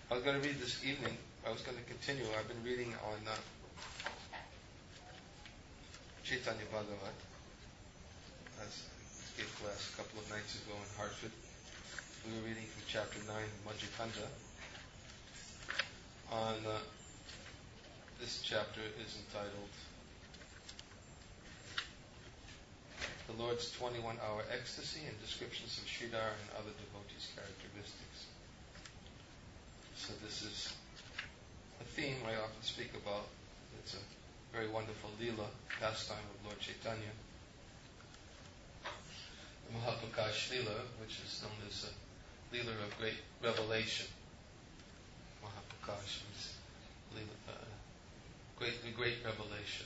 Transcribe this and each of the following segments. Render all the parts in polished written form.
I was going to read this evening. I was going to continue. I've been reading on Chaitanya Bhagavat, as I gave class a couple of nights ago in Hartford. We were reading from chapter 9, Majjhikanda. This chapter is entitled The Lord's 21-Hour Ecstasy and Descriptions of Sridhar and Other Devotees' Characteristics. So this is a theme I often speak about. It's a very wonderful Leela, pastime of Lord Chaitanya. The Mahaprakash Leela, which is known as a Leela of great revelation. Mahaprakash means great revelation.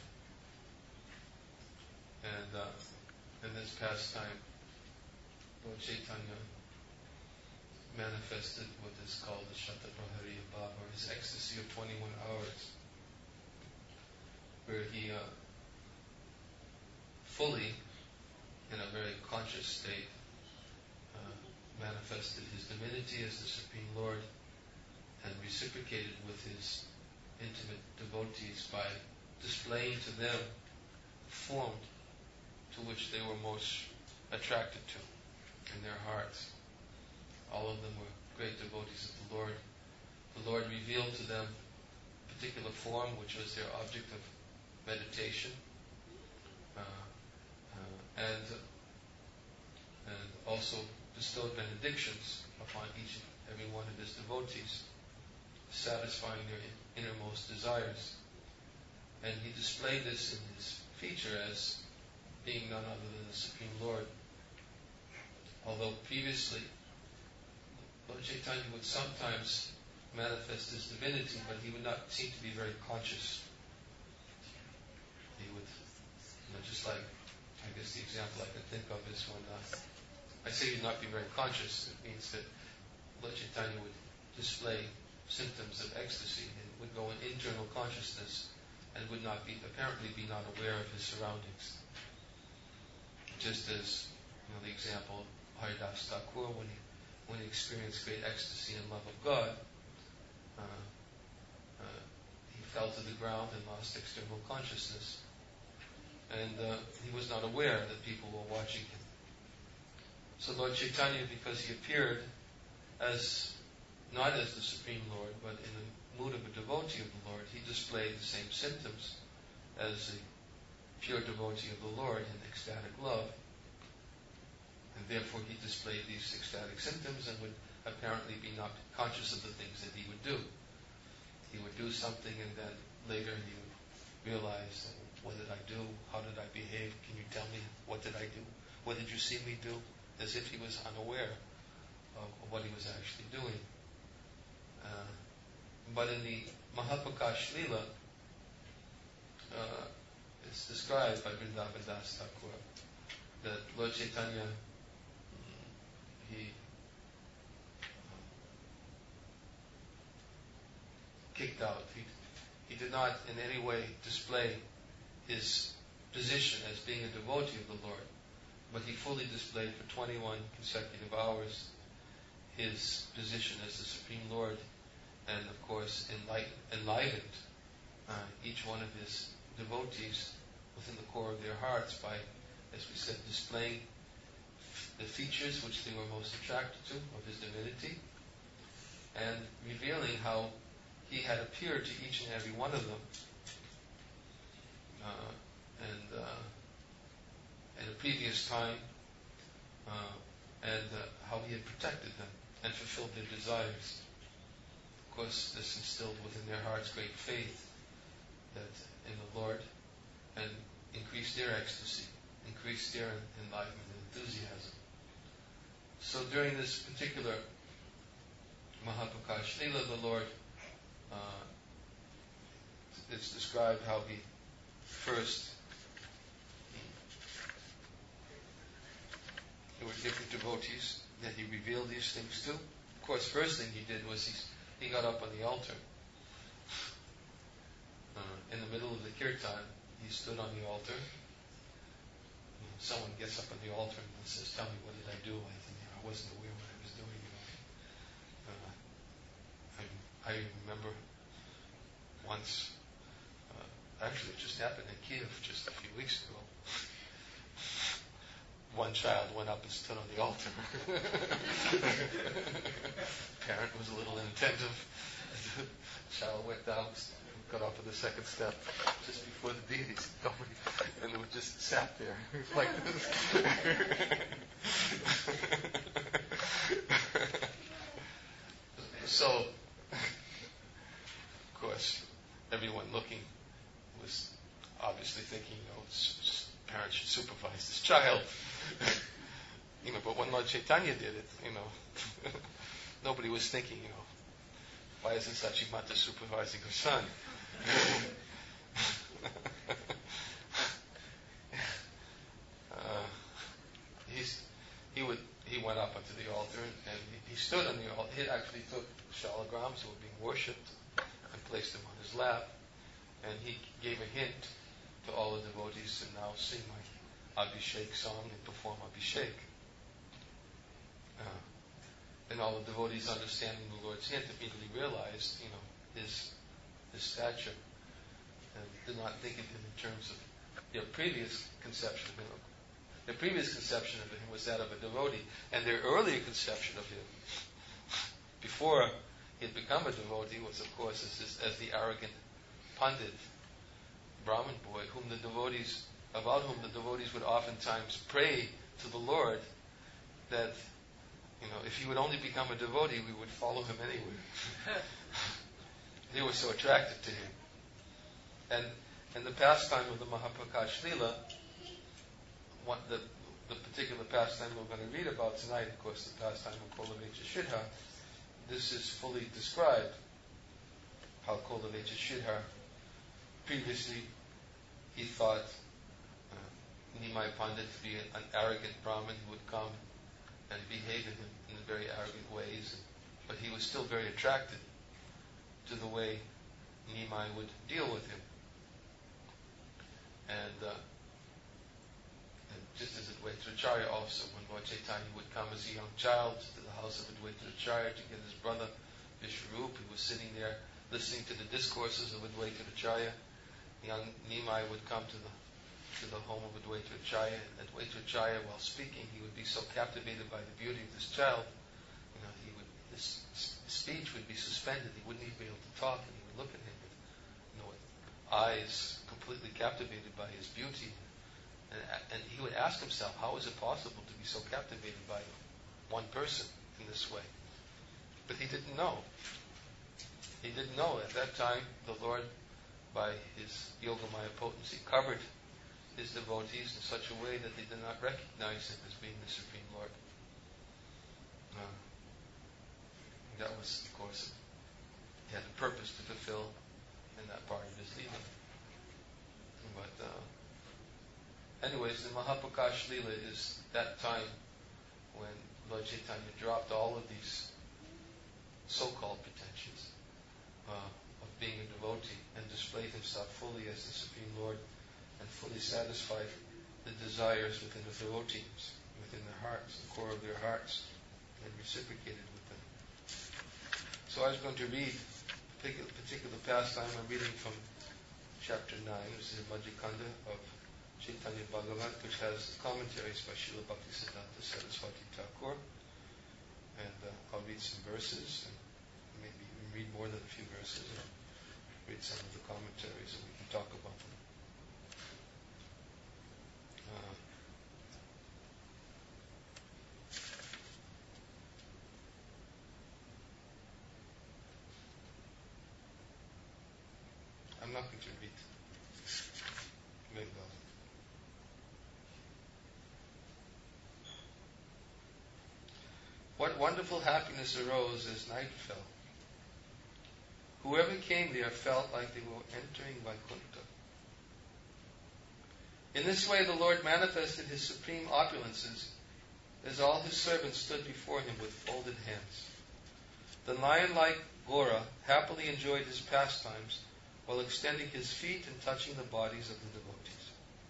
And in this pastime, Lord Chaitanya manifested what is called the Shataprahariya Bhava, or his ecstasy of 21 hours, where he fully, in a very conscious state, manifested his divinity as the Supreme Lord and reciprocated with his intimate devotees by displaying to them the form to which they were most attracted to in their hearts. All of them were great devotees of the Lord. The Lord revealed to them a particular form which was their object of meditation, and also bestowed benedictions upon each and every one of his devotees, satisfying their innermost desires. And he displayed this in his feature as being none other than the Supreme Lord. Although previously Lord Chaitanya would sometimes manifest his divinity, but he would not seem to be very conscious. He would, just like, I guess the example I can think of is when I say he'd not be very conscious, it means that Lord Chaitanya would display symptoms of ecstasy and would go in internal consciousness and would apparently be not aware of his surroundings. Just as, the example of Haridas Thakur, when he experienced great ecstasy and love of God, he fell to the ground and lost external consciousness. And he was not aware that people were watching him. So Lord Chaitanya, because he appeared not as the Supreme Lord, but in the mood of a devotee of the Lord, he displayed the same symptoms as a pure devotee of the Lord in ecstatic love. And therefore he displayed these ecstatic symptoms and would apparently be not conscious of the things that he would do. He would do something and then later he would realize, what did I do? How did I behave? Can you tell me, what did I do? What did you see me do? As if he was unaware of what he was actually doing. But in the Mahaprakash Leela, it's described by Vrindavan Das Thakur that Lord Chaitanya, he kicked out. He did not in any way display his position as being a devotee of the Lord, but he fully displayed for 21 consecutive hours his position as the Supreme Lord, and of course enlightened each one of his devotees within the core of their hearts by, as we said, displaying the features which they were most attracted to of his divinity, and revealing how he had appeared to each and every one of them in a previous time, and how he had protected them and fulfilled their desires. Of course, this instilled within their hearts great faith that in the Lord, and increased their ecstasy, increased their enlightenment and enthusiasm. So during this particular Mahaprakash Leela, the Lord, it's described how he first, there were different devotees that he revealed these things to. Of course, first thing he did was he got up on the altar. In the middle of the kirtan, he stood on the altar. Someone gets up on the altar and says, "Tell me, what did I do?" I wasn't aware what I was doing. remember once, actually it just happened in Kiev just a few weeks ago. One child went up and stood on the altar. Parent was a little inattentive. The child went down, got up on the second step, just before the deities. And it just sat there like this. So, of course, everyone looking was obviously thinking, parents should supervise this child. But when Lord Chaitanya did it, nobody was thinking, why isn't Sachimata supervising her son? He went up onto the altar and he stood on the altar. He actually took shalagrams who were being worshipped and placed them on his lap. And he gave a hint to all the devotees to now sing my Abhishek song and perform Abhishek. And all the devotees, understanding the Lord's hint, immediately realized, his stature, and did not think of him in terms of their previous conception of him. Their previous conception of him was that of a devotee, and their earlier conception of him, before he had become a devotee, was, of course, as the arrogant Pandit, Brahmin boy, about whom the devotees would oftentimes pray to the Lord that, if he would only become a devotee, we would follow him anywhere. They were so attracted to him. And the pastime of the Mahaprakash Leela, the particular pastime we're going to read about tonight, of course, the pastime of Kolavecha Shidhar, this is fully described, how Kolavecha Shidhar, previously he thought Nimai Pandit to be an arrogant Brahmin who would come and behave in very arrogant ways, but he was still very attracted to the way Nimai would deal with him. And just as Advaitacharya also, when Lord Chaitanya would come as a young child to the house of Advaitacharya to get his brother Vishwarup, who was sitting there listening to the discourses of Advaitacharya, young Nimai would come to the home of Advaitacharya, and Advaitacharya, while speaking, he would be so captivated by the beauty of this child, his speech would be suspended. He wouldn't even be able to talk, and he would look at him with eyes completely captivated by his beauty. And he would ask himself, how is it possible to be so captivated by one person in this way? But he didn't know. He didn't know. At that time, the Lord, by his Yogamaya potency, covered his devotees in such a way that they did not recognize him as being the Supreme Lord. That was, of course, he had a purpose to fulfill in that part of his Leela. But anyways, the Mahaprakash Leela is that time when Lord Chaitanya dropped all of these so-called pretensions of being a devotee and displayed himself fully as the Supreme Lord and fully satisfied the desires within the devotees, within their hearts, the core of their hearts, and reciprocated with them. So I was going to read a particular pastime. I'm reading from chapter 9, which is Madhyakanda of Chaitanya Bhagavat, which has commentaries by Srila Bhaktisiddhanta Saraswati Thakur. And I'll read some verses, and maybe even read more than a few verses, and read some of the commentaries, and we can talk about them. I'm not going to read very well. What wonderful happiness arose as night fell. Whoever came there felt like they were entering Vaikuntha. In this way the Lord manifested his supreme opulences as all his servants stood before him with folded hands. The lion-like Gora happily enjoyed his pastimes while extending his feet and touching the bodies of the devotees.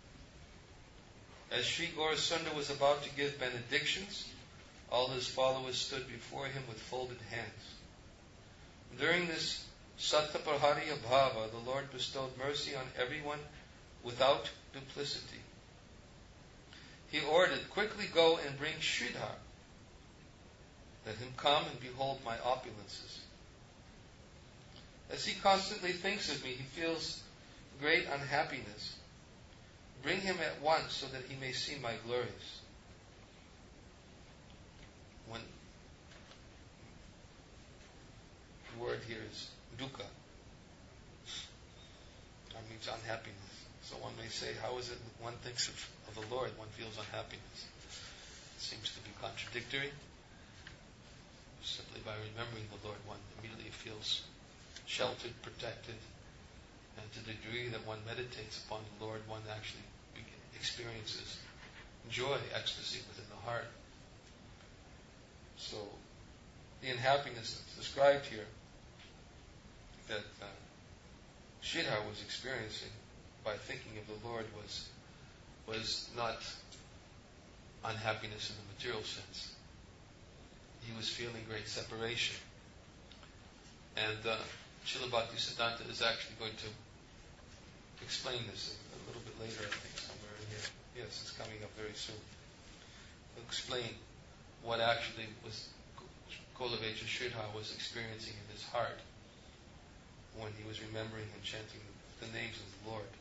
As Sri Gaurasundar was about to give benedictions, all his followers stood before him with folded hands. During this Sataprahariya Bhava, the Lord bestowed mercy on everyone without duplicity. He ordered, quickly go and bring Sridhar. Let him come and behold my opulences. As he constantly thinks of me, he feels great unhappiness. Bring him at once so that he may see my glories. When the word here is dukkha, that means unhappiness. So one may say, how is it when one thinks of the Lord, one feels unhappiness? It seems to be contradictory. Simply by remembering the Lord, one immediately feels sheltered, protected, and to the degree that one meditates upon the Lord, one actually experiences joy, ecstasy within the heart. So, the unhappiness that's described here that Sridhar was experiencing by thinking of the Lord was not unhappiness in the material sense. He was feeling great separation. And Srila Bhaktisiddhanta is actually going to explain this a little bit later, I think, somewhere in here. Yes, it's coming up very soon. He'll explain what actually was Kolavecha Sridhar was experiencing in his heart when he was remembering and chanting the names of the Lord.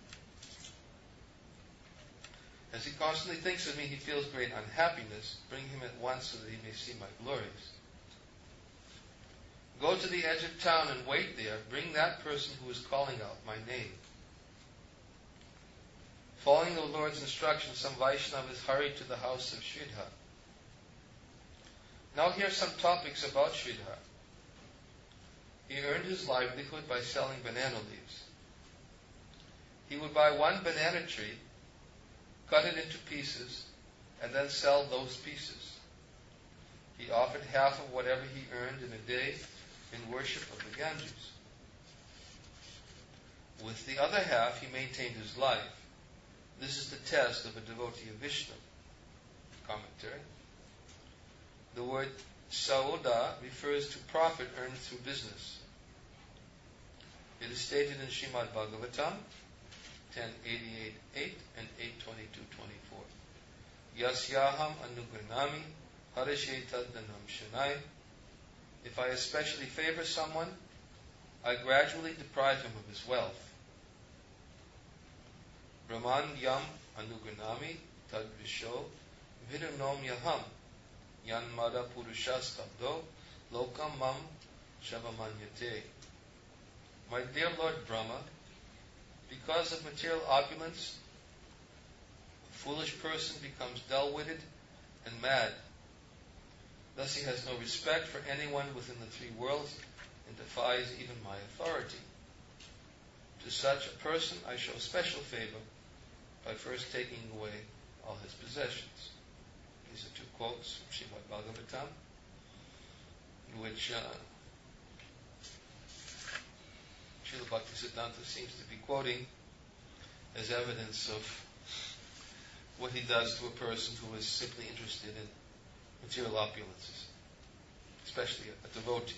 As he constantly thinks of me, he feels great unhappiness. Bring him at once so that he may see my glories. Go to the edge of town and wait there. Bring that person who is calling out my name. Following the Lord's instructions, some Vaishnavas hurried to the house of Sridhar. Now here are some topics about Sridhar. He earned his livelihood by selling banana leaves. He would buy one banana tree, cut it into pieces, and then sell those pieces. He offered half of whatever he earned in a day in worship of the Ganges. With the other half, he maintained his life. This is the test of a devotee of Vishnu. Commentary. The word sauda refers to profit earned through business. It is stated in Srimad Bhagavatam 10.88.8 and 8.22.24. Yasyaham anugranami harashetaddanam shanai. If I especially favor someone, I gradually deprive him of his wealth. Brahman yam anugranami tad visho vidanom yaham yanmada purushastabdo lokam mam shavamanyate. My dear Lord Brahma, because of material opulence, a foolish person becomes dull-witted and mad. Thus he has no respect for anyone within the three worlds and defies even my authority. To such a person I show special favor by first taking away all his possessions. These are two quotes from Srimad Bhagavatam, in which Srila Bhaktisiddhanta seems to be quoting as evidence of what he does to a person who is simply interested in material opulences, especially a devotee.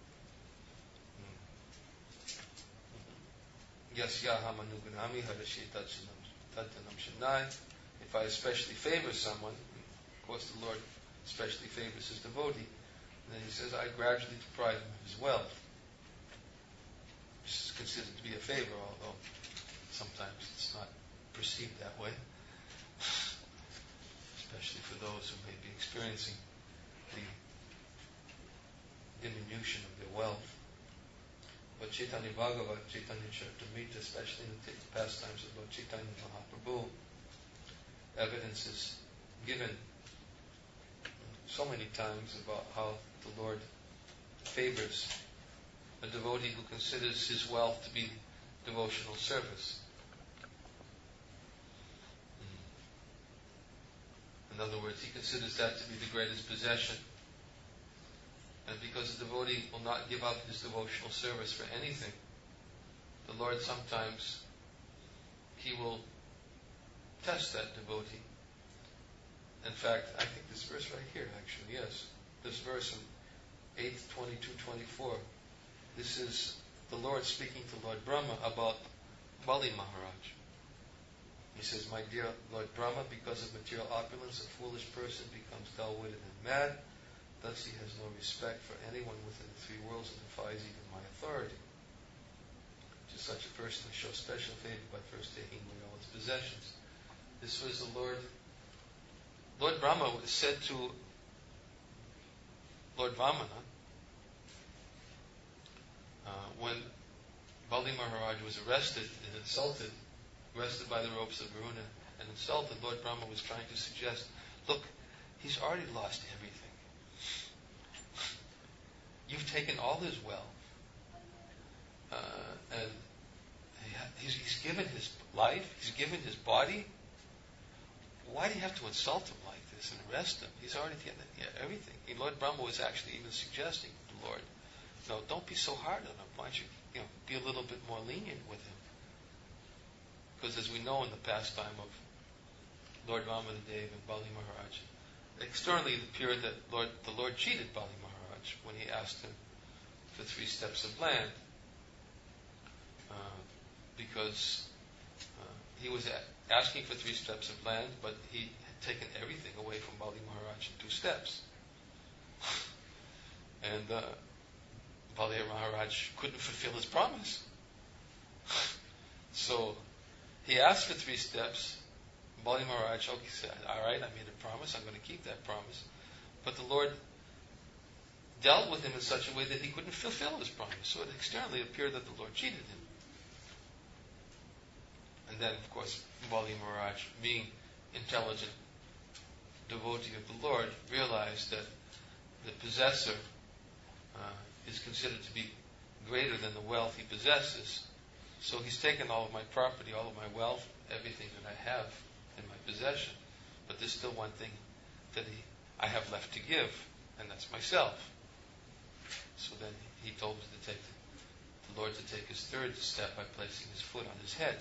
Yasyaham anugunami harashetaddanam shanai. If I especially favor someone, of course the Lord especially favors his devotee, and then he says, I gradually deprive him of his wealth. This is considered to be a favor, although sometimes it's not perceived that way, especially for those who may be experiencing the diminution of their wealth. But Chaitanya Bhagavat, Chaitanya Charitamrita, especially in the pastimes of Lord Chaitanya Mahaprabhu, evidence is given so many times about how the Lord favors a devotee who considers his wealth to be devotional service. In other words, he considers that to be the greatest possession. And because the devotee will not give up his devotional service for anything, the Lord sometimes, he will test that devotee. In fact, I think this verse right here, actually, yes. This verse in 8:22-24 This is the Lord speaking to Lord Brahma about Bali Maharaj. He says, my dear Lord Brahma, because of material opulence, a foolish person becomes dull-witted and mad. Thus he has no respect for anyone within the three worlds and defies even my authority. To such a person I show special favor by first taking away all his possessions. This was the Lord Brahma said to Lord Vamana, when Bali Maharaj was arrested and insulted, arrested by the ropes of Varuna and insulted, Lord Brahma was trying to suggest, look, he's already lost everything. You've taken all his wealth, and he's given his life, he's given his body. Why do you have to insult him like this and arrest him? He's already getting everything. And Lord Brahma was actually even suggesting to the Lord, no, don't be so hard on him. Why don't you, be a little bit more lenient with him? Because as we know in the pastime of Lord Vamanadev and Bali Maharaj, externally it appeared that the Lord cheated Bali Maharaj when he asked him for 3 steps of land, because he was asking for 3 steps of land, but he had taken everything away from Bali Maharaj in 2 steps. And Bali Maharaj couldn't fulfill his promise. So he asked for 3 steps. Bali Maharaj said, all right, I made a promise, I'm going to keep that promise. But the Lord dealt with him in such a way that he couldn't fulfill his promise. So it externally appeared that the Lord cheated him. And then, of course, Bali Maharaj, being intelligent devotee of the Lord, realized that the possessor is considered to be greater than the wealth he possesses. So he's taken all of my property, all of my wealth, everything that I have in my possession. But there's still one thing that I have left to give, and that's myself. So then he told the Lord to take his 3rd step by placing his foot on his head.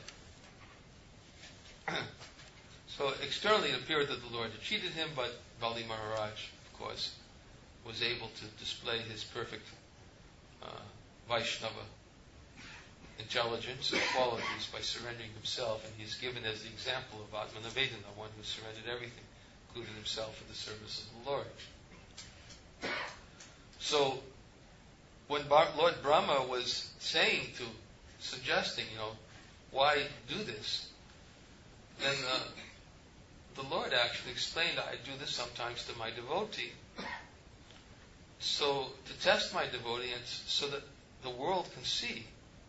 So externally it appeared that the Lord had cheated him, but Bali Maharaj, of course, was able to display his perfect Vaishnava intelligence and qualities by surrendering himself, and he's given as the example of Atmanavedana, one who surrendered everything, including himself for the service of the Lord. So when Lord Brahma was suggesting, why do this, then the Lord actually explained, I do this sometimes to my devotee. So to test my devotee, and so that the world can see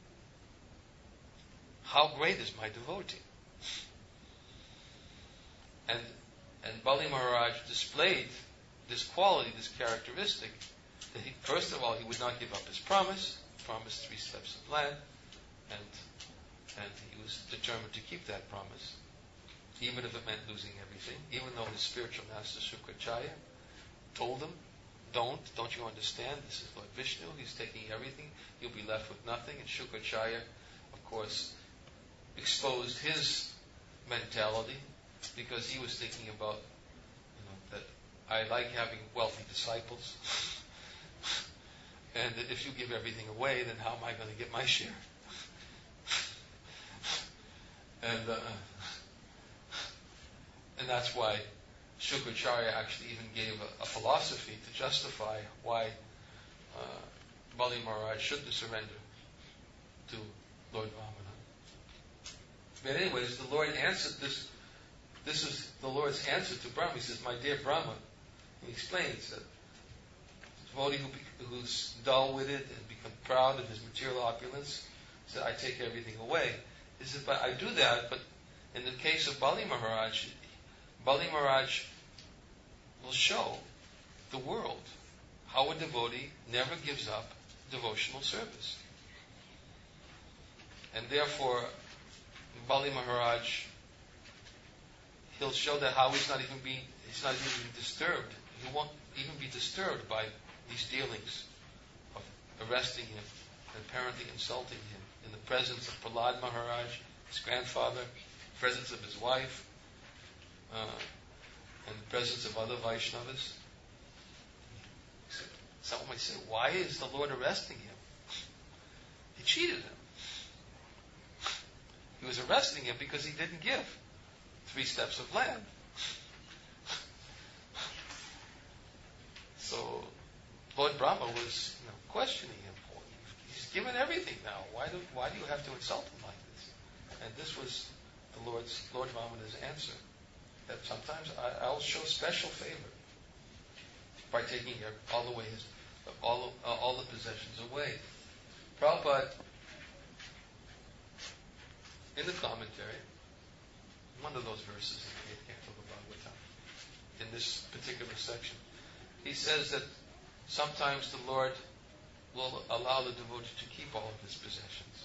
how great is my devotee. And Bali Maharaj displayed this quality, this characteristic, that first of all, he would not give up his promised 3 steps of land, and he was determined to keep that promise, even if it meant losing everything, even though his spiritual master Shukracharya told him, don't you understand? This is Lord Vishnu, he's taking everything, you'll be left with nothing. And Shukracharya, of course, exposed his mentality, because he was thinking about, that I like having wealthy disciples, and that if you give everything away, then how am I going to get my share? And that's why Shukracharya actually even gave a philosophy to justify why Bali Maharaj shouldn't surrender to Lord Vamana. But anyways, the Lord answered this. This is the Lord's answer to Brahma. He says, my dear Brahma, he explains that the devotee who's dull-witted and become proud of his material opulence, said, I take everything away. He said, but I do that, but in the case of Bali Maharaj will show the world how a devotee never gives up devotional service. And therefore, Bali Maharaj, he'll show that how he's not even disturbed. He won't even be disturbed by these dealings of arresting him and apparently insulting him in the presence of Prahlad Maharaj, his grandfather, the presence of his wife, and the presence of other Vaishnavas. Someone might say, why is the Lord arresting him? cheated him. He was arresting him because he didn't give 3 steps of land. So Lord Brahma was questioning him. He's given everything now. Why do you have to insult him like this? And this was the Lord Vamana's answer. That sometimes I'll show special favor by taking all the possessions away. Prabhupada, in the commentary, one of those verses in the 8th canto of the Bhagavatam, in this particular section, he says that sometimes the Lord will allow the devotee to keep all of his possessions.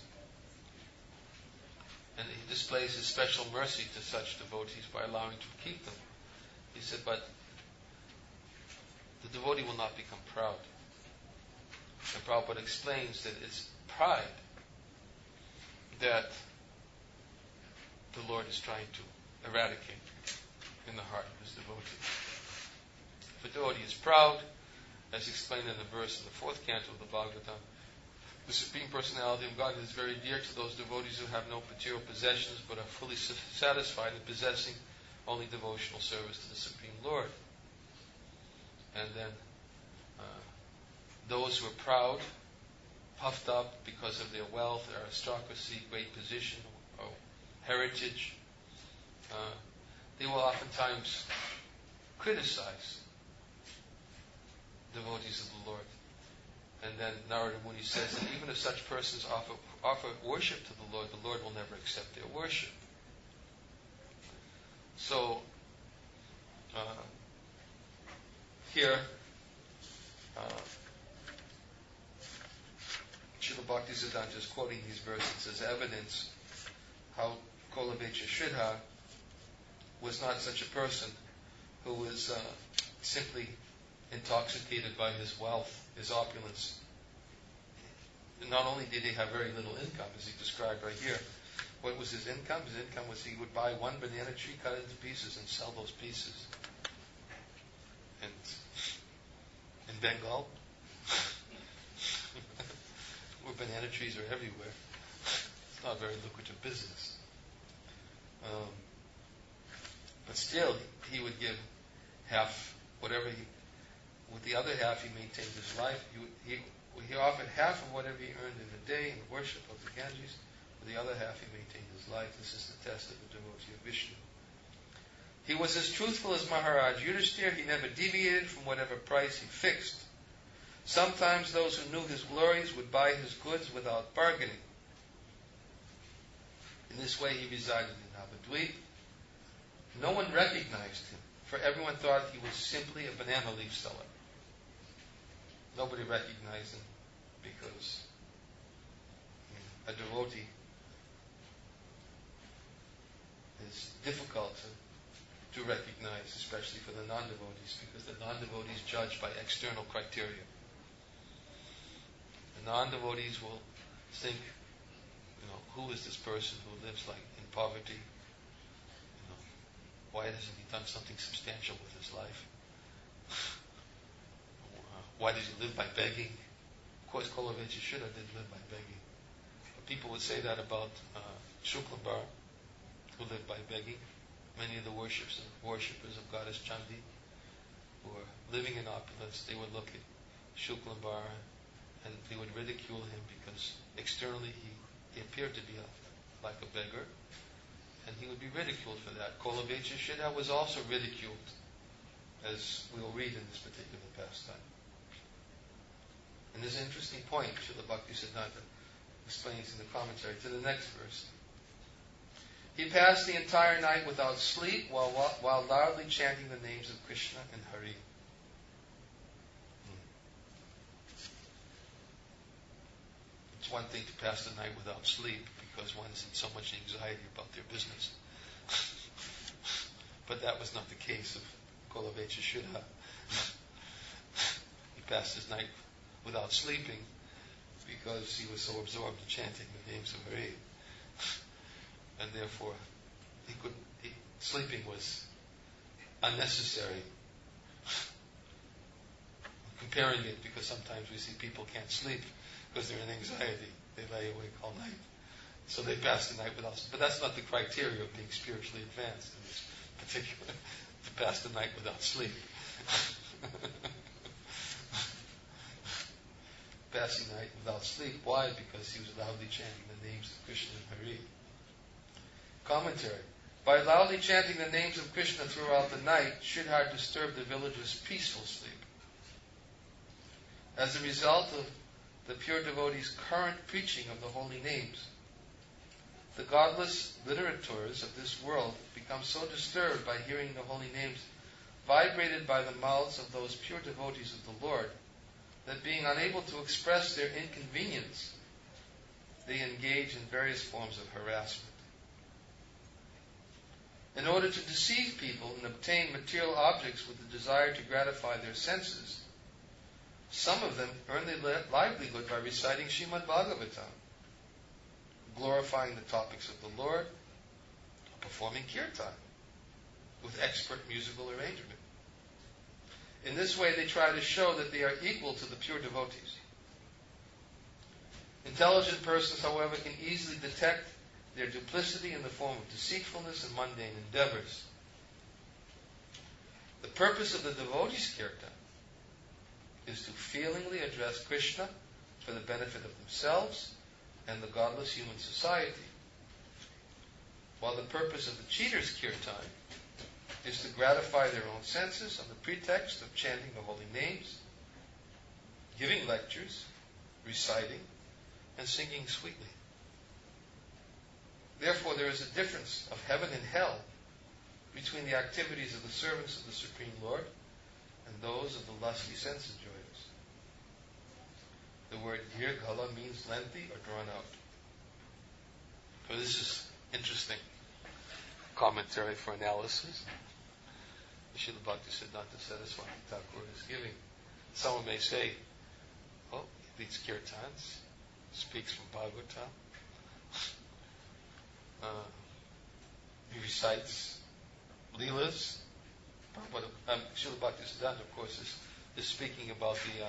And he displays his special mercy to such devotees by allowing to keep them. He said, but the devotee will not become proud. And Prabhupada explains that it's pride that the Lord is trying to eradicate in the heart of his devotee. If a devotee is proud, as explained in the verse in the 4th canto of the Bhagavatam, the Supreme Personality of God is very dear to those devotees who have no material possessions but are fully satisfied in possessing only devotional service to the Supreme Lord. And then those who are proud, puffed up because of their wealth, their aristocracy, great position, or heritage, they will oftentimes criticize devotees of the Lord. And then Narada Muni says that even if such persons offer worship to the Lord will never accept their worship. So, here, Srila Bhaktisiddhanta is quoting these verses as evidence how Kolavecha Shridhar was not such a person who was simply intoxicated by his wealth, his opulence. Not only did he have very little income, as he described right here, what was his income? His income was he would buy one banana tree, cut it into pieces, and sell those pieces. And in Bengal, where banana trees are everywhere, it's not a very lucrative business. But still, he would give half, whatever with the other half he maintained his life. He offered half of whatever he earned in a day in the worship of the Ganges. With the other half he maintained his life. This is the test of the devotee of Vishnu. He was as truthful as Maharaj Yudhishthira. He never deviated from whatever price he fixed. Sometimes those who knew his glories would buy his goods without bargaining. In this way he resided in Navadvip. No one recognized him, for everyone thought he was simply a banana leaf seller. Nobody recognized him because a devotee is difficult to recognize, especially for the non-devotees, because the non-devotees judge by external criteria. The non-devotees will think, who is this person who lives like in poverty? Why hasn't he done something substantial with his life? Why does he live by begging? Of course, Kolavecha Shridhar didn't live by begging. But people would say that about Shuklambar, who lived by begging. Many of the worshippers of Goddess Chandi, who were living in opulence, they would look at Shuklambar and they would ridicule him because externally he appeared to be like a beggar, and he would be ridiculed for that. Kolavecha Shridhar was also ridiculed, as we will read in this particular pastime. And there's an interesting point Srila Bhaktisiddhanta explains in the commentary to the next verse. He passed the entire night without sleep while loudly chanting the names of Krishna and Hari. It's one thing to pass the night without sleep because one's in so much anxiety about their business. But that was not the case of Kolavecha Shridhar. He passed his night without sleeping because he was so absorbed in chanting the names of Hari. And therefore, sleeping was unnecessary. Comparing it, because sometimes we see people can't sleep because they're in anxiety. They lay awake all night. So they pass the night without sleep. But that's not the criteria of being spiritually advanced in this particular, to pass the night without sleep. Passing the night without sleep. Why? Because he was loudly chanting the names of Krishna and Hari. Commentary. By loudly chanting the names of Krishna throughout the night, Sridhar disturbed the villagers' peaceful sleep. As a result of the pure devotee's current preaching of the holy names, the godless literateurs of this world become so disturbed by hearing the holy names vibrated by the mouths of those pure devotees of the Lord, that being unable to express their inconvenience, they engage in various forms of harassment. In order to deceive people and obtain material objects with the desire to gratify their senses, some of them earn their livelihood by reciting Srimad Bhagavatam, glorifying the topics of the Lord, or performing kirtan with expert musical arrangement. In this way, they try to show that they are equal to the pure devotees. Intelligent persons, however, can easily detect their duplicity in the form of deceitfulness and mundane endeavors. The purpose of the devotees' kirtan is to feelingly address Krishna for the benefit of themselves and the godless human society, while the purpose of the cheaters' kirtan is to gratify their own senses on the pretext of chanting the holy names, giving lectures, reciting, and singing sweetly. Therefore, there is a difference of heaven and hell between the activities of the servants of the Supreme Lord and those of the lusty sense enjoyers. The word dirghala means lengthy or drawn out. So this is interesting commentary for analysis. Srila Bhaktisiddhanta Saraswati Thakur is giving. Someone may say, oh, he reads kirtans, speaks from Bhagavatam, he recites Leelas. But Srila Bhaktisiddhanta, of course, is speaking about the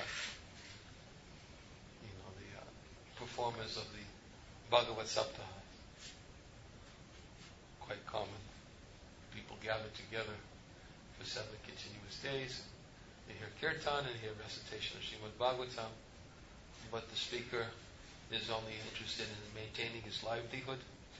performance of the Bhagavad Saptaha. Quite common. People gather together for 7 continuous days. They hear kirtan and hear recitation of Srimad Bhagavatam. But the speaker is only interested in maintaining his livelihood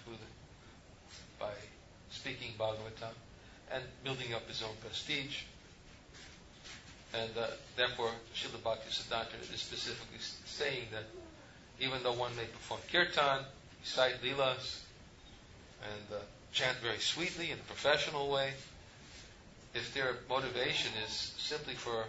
by speaking Bhagavatam and building up his own prestige. And therefore, Srila Bhaktisiddhanta is specifically saying that even though one may perform kirtan, recite leelas, and chant very sweetly in a professional way, if their motivation is simply for,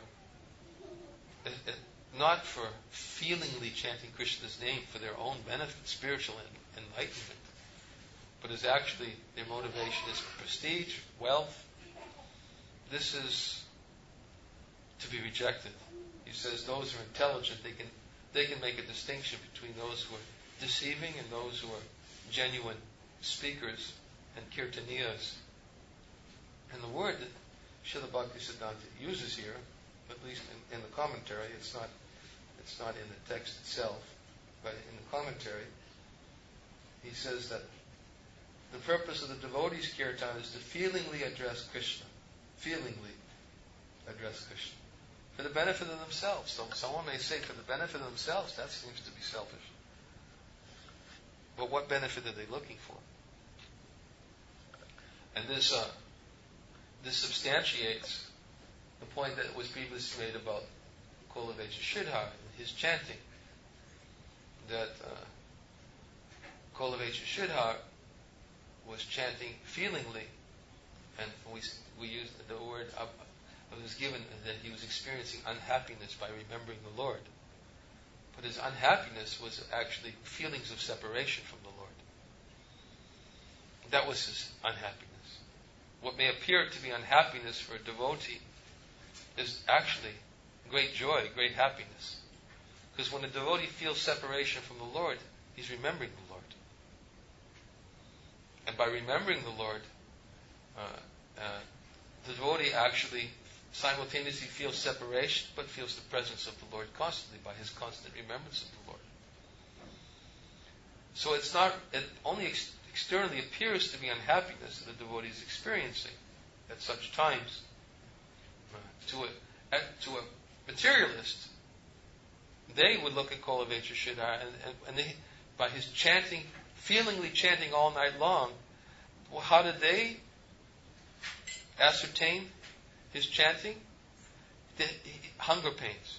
not for feelingly chanting Krishna's name for their own benefit, spiritual enlightenment, but is actually, their motivation is for prestige, wealth, this is to be rejected. He says those who are intelligent, they can make a distinction between those who are deceiving and those who are genuine speakers and kirtaniyas. And the word that Srila Bhaktisiddhanta uses here, at least in the commentary, it's not in the text itself, but in the commentary, he says that the purpose of the devotees' kirtan is to feelingly address Krishna. Feelingly address Krishna. For the benefit of themselves. So someone may say, for the benefit of themselves, that seems to be selfish. But what benefit are they looking for? And this substantiates the point that was previously made about Kolavecha Sridhar and his chanting. That Kolavecha Sridhar was chanting feelingly, and we used the word, it was given that he was experiencing unhappiness by remembering the Lord. But his unhappiness was actually feelings of separation from the Lord. That was his unhappiness. What may appear to be unhappiness for a devotee is actually great joy, great happiness. Because when a devotee feels separation from the Lord, he's remembering the Lord. And by remembering the Lord, the devotee actually simultaneously feels separation, but feels the presence of the Lord constantly by his constant remembrance of the Lord. So it's not, it only externally appears to be unhappiness that the devotee is experiencing at such times. To a materialist, they would look at Kolavechra Siddhar and they, by his chanting, feelingly chanting all night long, well, how did they ascertain his chanting? Hunger pains.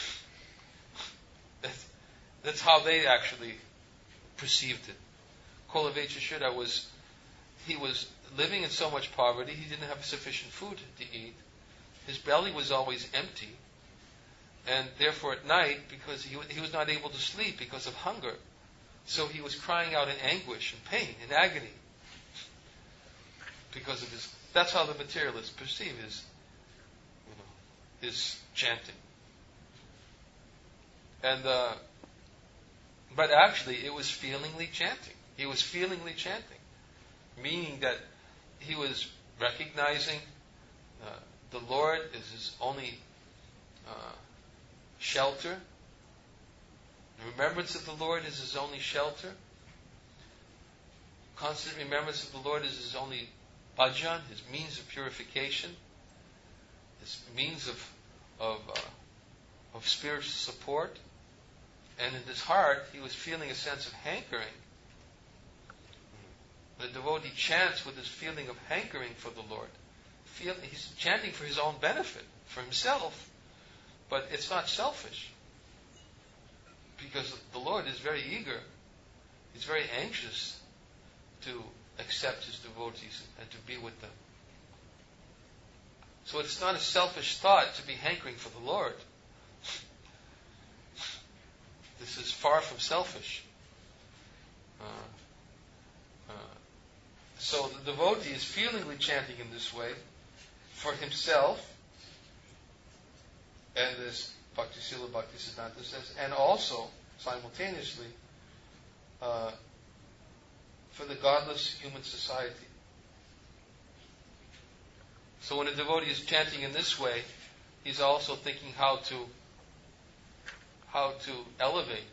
That's how they actually perceived it. Kolavechra Siddhar was living in so much poverty, he didn't have sufficient food to eat. His belly was always empty. And therefore at night, because he was not able to sleep because of hunger, so he was crying out in anguish and pain and agony because of his. That's how the materialists perceive his chanting. And but actually, it was feelingly chanting. He was feelingly chanting, meaning that he was recognizing the Lord is his only shelter. The remembrance of the Lord is his only shelter. Constant remembrance of the Lord is his only bhajan, his means of purification, his means of spiritual support. And in his heart, he was feeling a sense of hankering. The devotee chants with his feeling of hankering for the Lord. He's chanting for his own benefit, for himself, but it's not selfish. Because the Lord is very eager. He's very anxious to accept his devotees and to be with them. So it's not a selfish thought to be hankering for the Lord. This is far from selfish. So the devotee is feelingly chanting in this way for himself, and this Bhakti-sila Bhaktisiddhanta says, and also, simultaneously, for the godless human society. So when a devotee is chanting in this way, he's also thinking how to elevate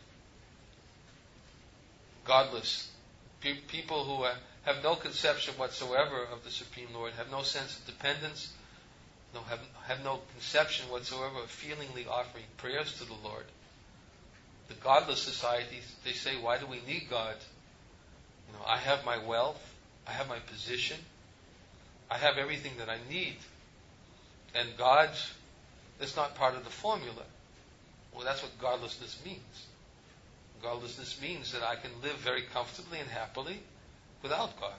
godless people who have no conception whatsoever of the Supreme Lord, have no sense of dependence, have no conception whatsoever of feelingly offering prayers to the Lord. The godless societies, they say, why do we need God? I have my wealth, I have my position, I have everything that I need, and God is not part of the formula. Well, that's what godlessness means. Godlessness means that I can live very comfortably and happily without God.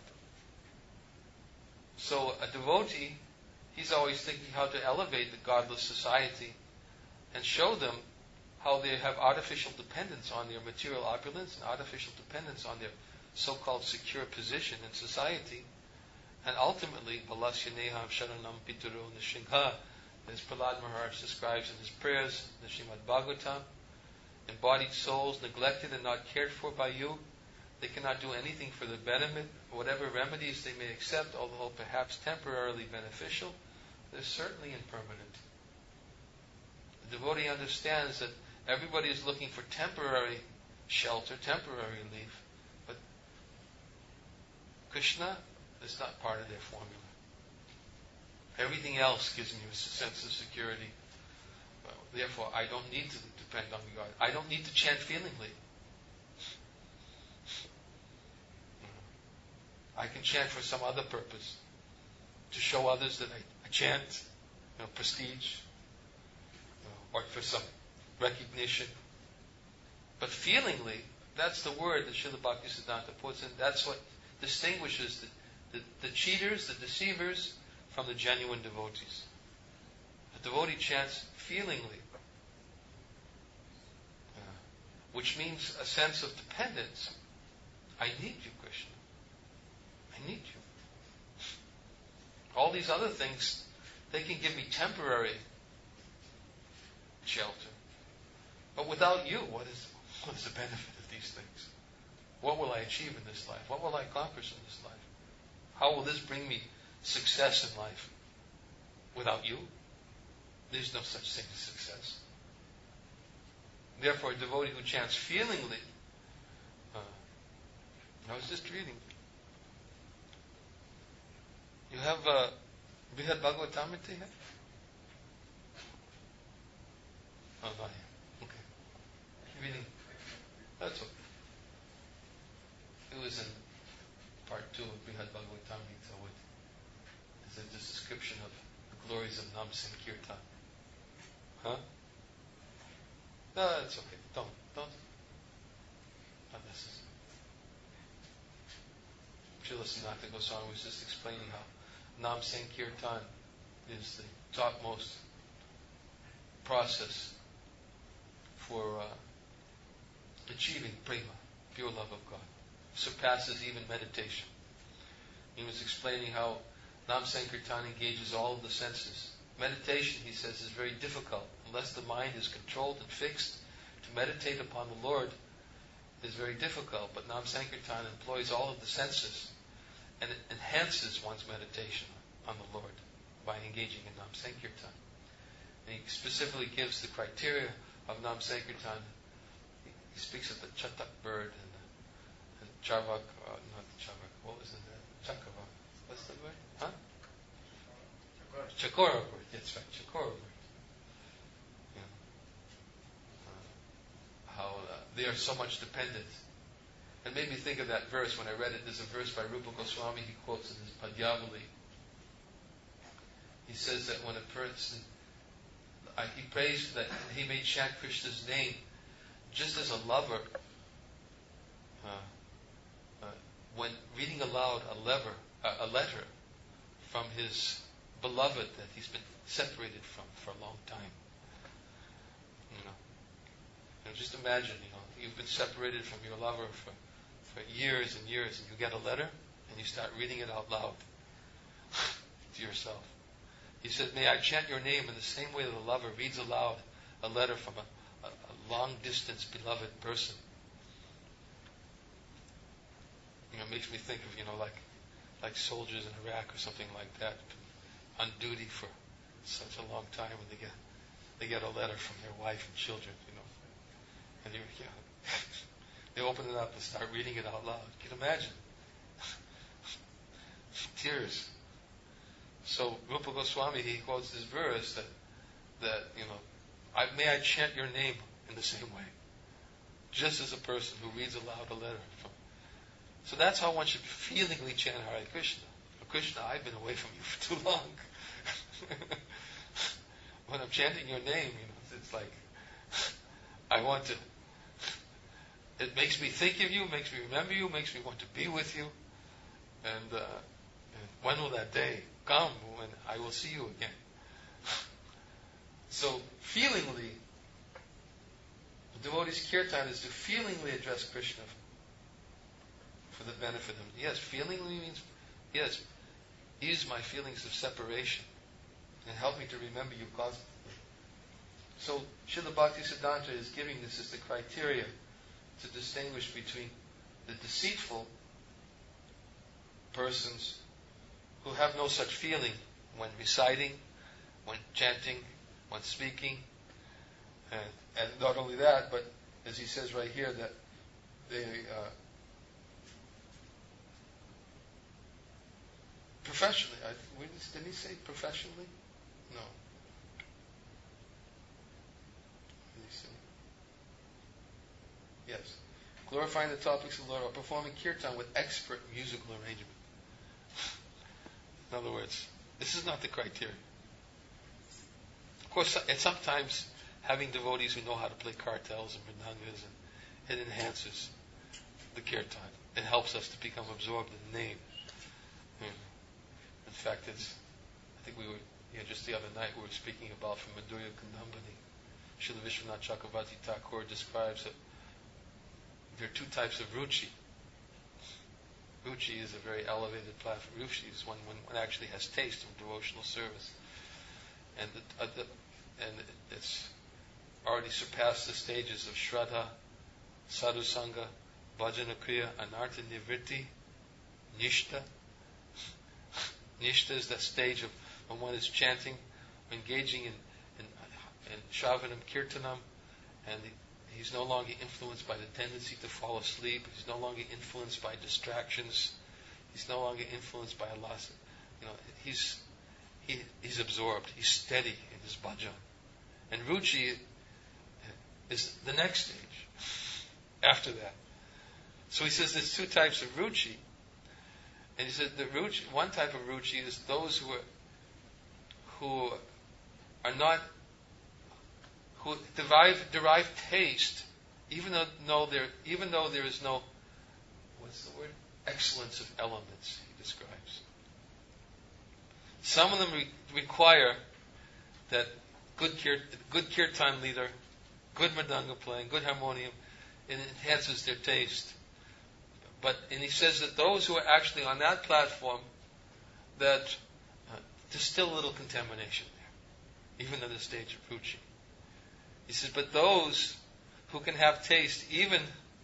So a devotee, he's always thinking how to elevate the godless society and show them how they have artificial dependence on their material opulence and artificial dependence on their so-called secure position in society. And ultimately, Balasya Neham Sharanam Pitaro Nishingha, as Prahlad Maharaj describes in his prayers, the Srimad Bhagavatam, embodied souls neglected and not cared for by you, they cannot do anything for the betterment. Whatever remedies they may accept, although perhaps temporarily beneficial, they're certainly impermanent. The devotee understands that everybody is looking for temporary shelter, temporary relief, but Krishna is not part of their formula. Everything else gives me a sense of security. Well, therefore, I don't need to depend on God. I don't need to chant feelingly. I can chant for some other purpose, to show others that I chant, prestige, or for some recognition. But feelingly, that's the word that Srila Bhaktisiddhanta puts in. That's what distinguishes the cheaters, the deceivers, from the genuine devotees. The devotee chants feelingly, which means a sense of dependence. I need you, Krishna. I need you. All these other things, they can give me temporary shelter. But without you, what is the benefit of these things? What will I achieve in this life? What will I accomplish in this life? How will this bring me success in life? Without you, there's no such thing as success. Therefore, a devotee who chants feelingly was just reading. You have Brihad Bhagavatamrita here? Oh, not here. Okay. Reading. That's okay. It was in part 2 of Brihad Bhagavatamrita with a description of the glories of Nam Sankirtan. Huh? No, it's okay. Don't. Not necessary. Srila Sanatana Goswami was just explaining how Nam Sankirtan is the topmost process for achieving prema, pure love of God. Surpasses even meditation. He was explaining how Nam Sankirtan engages all of the senses. Meditation, he says, is very difficult. Unless the mind is controlled and fixed, to meditate upon the Lord is very difficult. But Nam Sankirtan employs all of the senses and it enhances one's meditation on the Lord by engaging in Nam Sankirtan. And he specifically gives the criteria of Nam Sankirtan. He speaks of the Chatak bird and Charvak, not Charvak, what was it? Chakravak. What's the word? Huh? Chakora bird. That's right, Chakora bird. How they are so much dependent. It made me think of that verse when I read it. There's a verse by Rupa Goswami, he quotes in his Padyavali. He says that when a person, he prays that he may chant Krishna's name just as a lover, when reading aloud a letter from his beloved that he's been separated from for a long time. Just imagine, you've been separated from your lover for years and years, and you get a letter, and you start reading it out loud to yourself. He said, may I chant your name in the same way that a lover reads aloud a letter from a long-distance beloved person. It makes me think of, like soldiers in Iraq or something like that, on duty for such a long time, and they get a letter from their wife and children, and they open it up and start reading it out loud. You can imagine. Tears. So Rupa Goswami, he quotes this verse that may I chant your name in the same way, just as a person who reads aloud a letter from. So that's how one should feelingly chant Hare Krishna. Krishna, I've been away from you for too long. When I'm chanting your name, it's like I want to. It makes me think of you, makes me remember you, makes me want to be with you. And when will that day come when I will see you again? So, feelingly, the devotee's kirtan is to feelingly address Krishna for the benefit of him. Yes, feelingly means, yes, ease my feelings of separation and help me to remember you constantly. So, Srila Bhaktisiddhanta is giving this as the criteria to distinguish between the deceitful persons who have no such feeling when reciting, when chanting, when speaking, and not only that, but as he says right here, that they professionally. Didn't he say professionally? No. Yes. Glorifying the topics of the Lord or performing kirtan with expert musical arrangement. In other words, this is not the criteria. Of course, and sometimes having devotees who know how to play kartals and mridangas, and it enhances the kirtan. It helps us to become absorbed in the name. In fact, I think we were, just the other night, we were speaking about from Madhurya Kandambani. Srila Vishwanath Chakravarti Thakur describes that there are two types of ruchi. Ruchi is a very elevated platform. Ruchi is one actually has taste of devotional service. And it's already surpassed the stages of Shraddha, Sadhusanga, Bhajana Kriya, Anartha Nivritti, Nishta. Nishta is that stage of when one is chanting, engaging in Shravanam Kirtanam, and He's no longer influenced by the tendency to fall asleep. He's no longer influenced by distractions. He's no longer influenced by a loss. He's absorbed. He's steady in his bhajan. And ruchi is the next stage after that. So he says there's two types of ruchi. And he said one type of ruchi is those who derive taste, even though there is no, what's the word? Excellence of elements, he describes. Some of them require that good kirtan leader, good mridanga playing, good harmonium, it enhances their taste. And he says that those who are actually on that platform, that there's still a little contamination there, even in the stage of ruchi. He says, but those who can have taste, even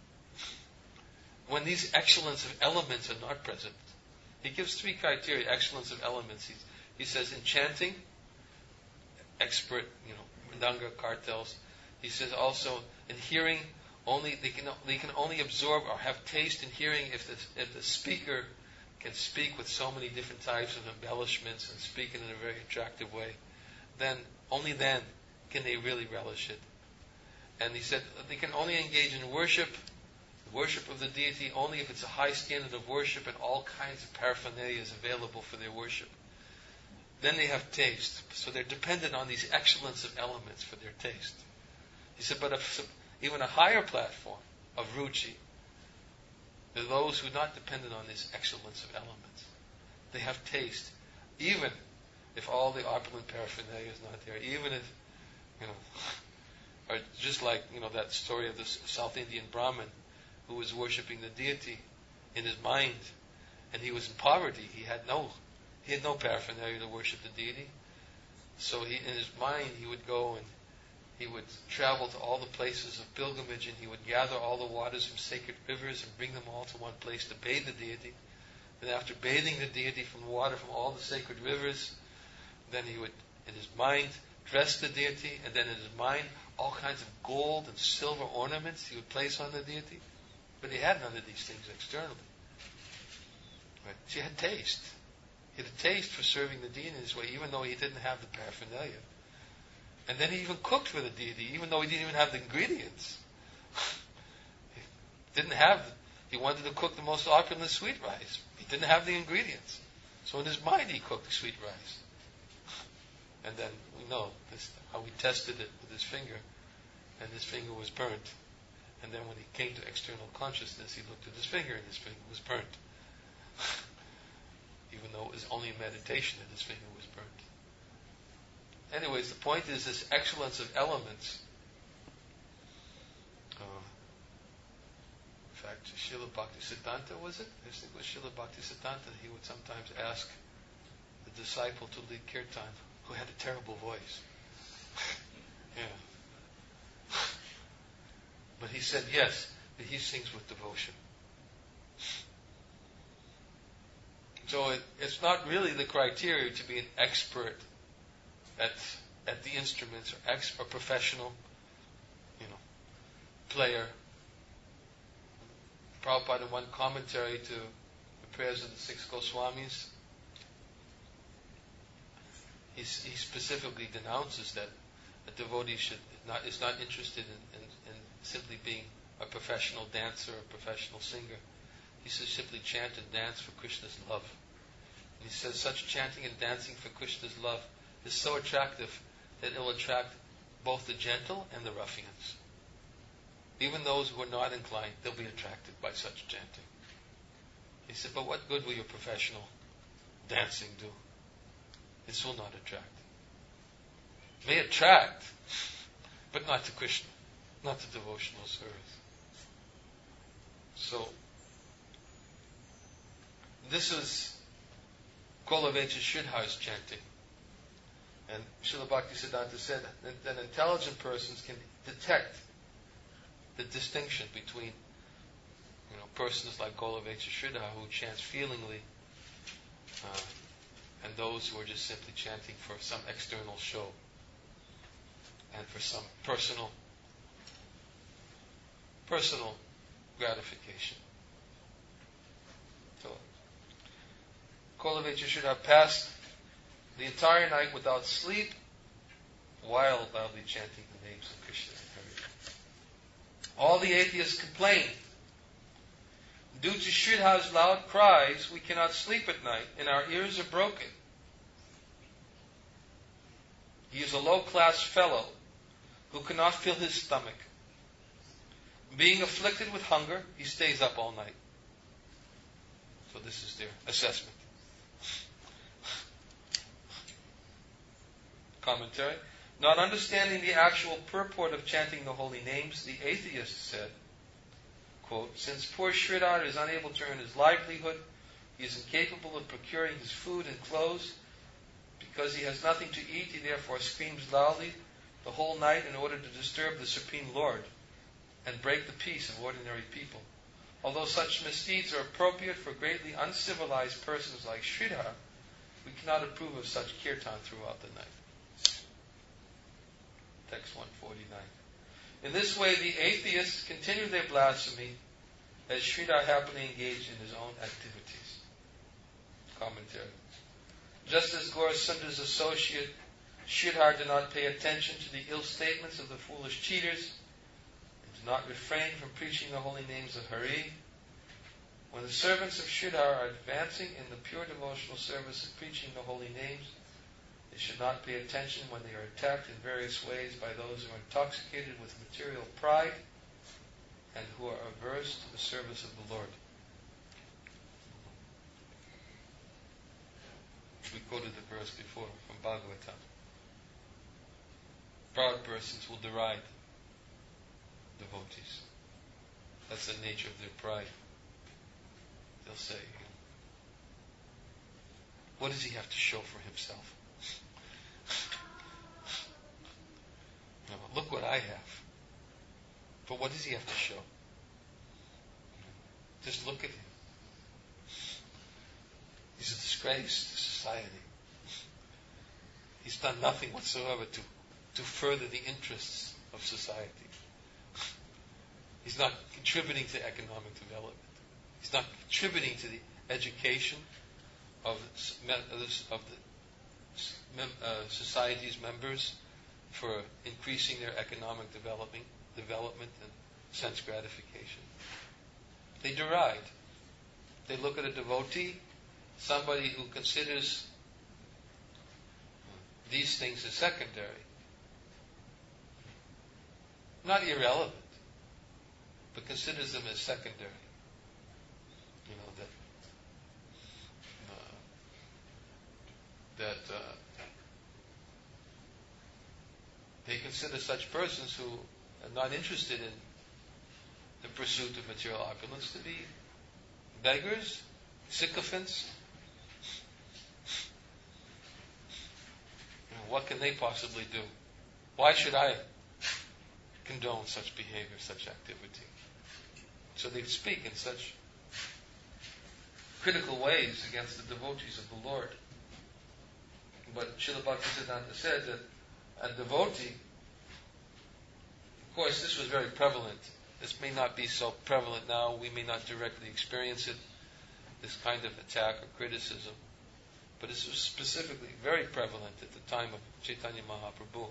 when these excellence of elements are not present. He gives three criteria, excellence of elements. He says in chanting, expert, mridanga, kartals. He says also in hearing, they can only absorb or have taste in hearing if the speaker can speak with so many different types of embellishments and speak in a very attractive way. Only then can they really relish it. And he said they can only engage in worship of the deity, only if it's a high standard of worship and all kinds of paraphernalia is available for their worship. Then they have taste. So they're dependent on these excellence of elements for their taste. He said, but even a higher platform of ruchi, there are those who are not dependent on this excellence of elements. They have taste, even if all the opulent paraphernalia is not there, even if, or just like, that story of the South Indian Brahmin who was worshipping the deity in his mind, and he was in poverty. He had no paraphernalia to worship the deity. So in his mind, he would go and he would travel to all the places of pilgrimage, and he would gather all the waters from sacred rivers and bring them all to one place to bathe the deity. And after bathing the deity from water from all the sacred rivers, then he would, in his mind, dress the deity, and then in his mind, all kinds of gold and silver ornaments he would place on the deity. But he had none of these things externally. Right? So he had taste. He had a taste for serving the deity in this way, even though he didn't have the paraphernalia. And then he even cooked for the deity, even though he didn't even have the ingredients. He wanted to cook the most opulent sweet rice. He didn't have the ingredients. So in his mind he cooked the sweet rice. And then we know how he tested it with his finger, and his finger was burnt. And then when he came to external consciousness, he looked at his finger, and his finger was burnt. Even though it was only meditation that his finger was burnt. Anyways, the point is this excellence of elements. In fact, Srila Bhaktisiddhanta, was it? I think it was Srila Bhaktisiddhanta. He would sometimes ask the disciple to lead kirtan who had a terrible voice. Yeah. But he said yes, that he sings with devotion. So it's not really the criteria to be an expert at the instruments or professional, player. Prabhupada, in one commentary to the prayers of the six Goswamis, he specifically denounces that a devotee is not interested in simply being a professional dancer or a professional singer. He says simply chant and dance for Krishna's love. And he says such chanting and dancing for Krishna's love is so attractive that it will attract both the gentle and the ruffians. Even those who are not inclined, they'll be attracted by such chanting. He said, but what good will your professional dancing do? This will not attract. It may attract, but not to Krishna, not to devotional service. So, this is Golovecha Sridhar's chanting. And Srila Bhaktisiddhanta said that intelligent persons can detect the distinction between persons like Golovecha Sridhar who chants feelingly and those who are just simply chanting for some external show and for some personal personal gratification. So, Kolovich should have passed the entire night without sleep while loudly chanting the names of Krishna and Hari. All the atheists complain. Due to Sridhar's loud cries, we cannot sleep at night, and our ears are broken. He is a low-class fellow who cannot fill his stomach. Being afflicted with hunger, he stays up all night. So this is their assessment. Commentary. Not understanding the actual purport of chanting the holy names, the atheist said, quote, since poor Sridhar is unable to earn his livelihood, he is incapable of procuring his food and clothes. Because he has nothing to eat, he therefore screams loudly the whole night in order to disturb the Supreme Lord and break the peace of ordinary people. Although such misdeeds are appropriate for greatly uncivilized persons like Sridhar, we cannot approve of such kirtan throughout the night. Text 149. In this way, the atheists continue their blasphemy as Sridhar happily engaged in his own activities. Commentary. Just as Gaurasundar's associate Sridhar did not pay attention to the ill statements of the foolish cheaters and did not refrain from preaching the holy names of Hari, when the servants of Sridhar are advancing in the pure devotional service of preaching the holy names, they should not pay attention when they are attacked in various ways by those who are intoxicated with material pride and who are averse to the service of the Lord. We quoted the verse before from Bhagavatam. Proud persons will deride devotees. That's the nature of their pride. They'll say, what does he have to show for himself? Look what I have. But what does he have to show? Just look at him. He's a disgrace to society. He's done nothing whatsoever to further the interests of society. He's not contributing to economic development. He's not contributing to the education of the society's members for increasing their economic development and sense gratification. They deride. They look at a devotee, somebody who considers these things as secondary, not irrelevant, but considers them as secondary. They consider such persons who are not interested in the pursuit of material opulence to be beggars, sycophants. What can they possibly do? Why should I condone such behavior, such activity? So they speak in such critical ways against the devotees of the Lord. But Srila Bhaktisiddhanta said that a devotee, of course this was very prevalent. This may not be so prevalent now. We may not directly experience it, this kind of attack or criticism. But this was specifically very prevalent at the time of Chaitanya Mahaprabhu,